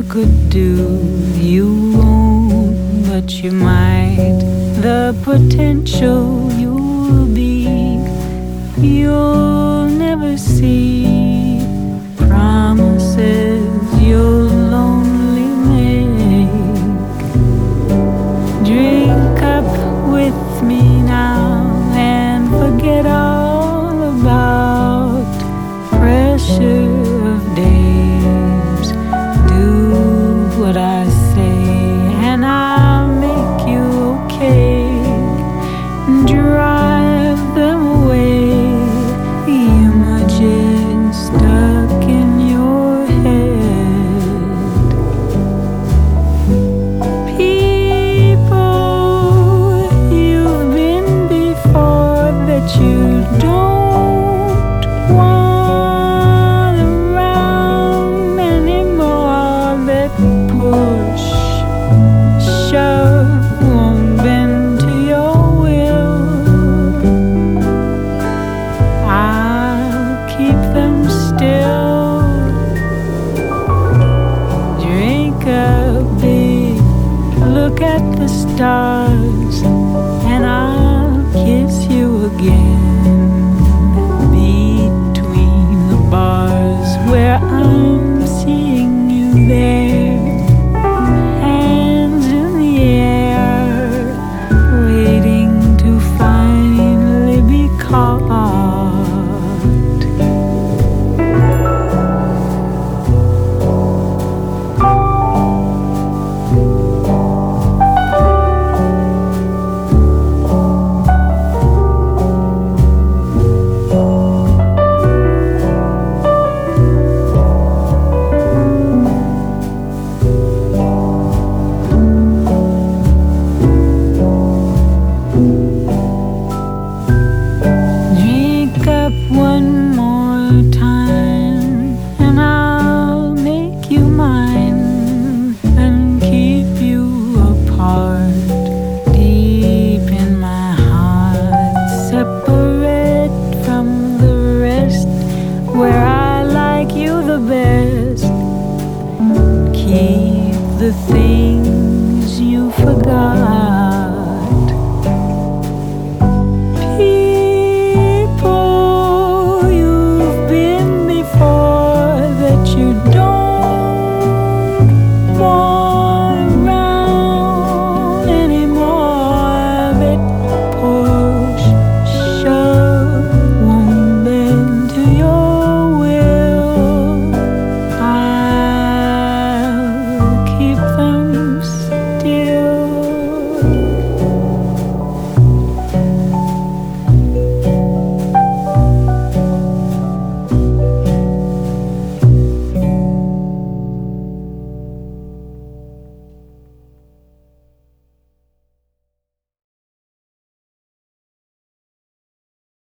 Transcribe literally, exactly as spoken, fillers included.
could do. You won't, but you might. The potential you'll be, you'll never see. Promises you'll only make. Drink up with me now and forget all about pressure of days. Do what I say and I'll make you okay. Drive them away, the images stuck in your head. People you've been before that you don't want around anymore, that push, shove, won't bend to your will. I'll keep them still. Drink a big look at the stars and I'll kiss you again. Between the bars where I'm seeing you there, hands in the air, waiting to finally be caught.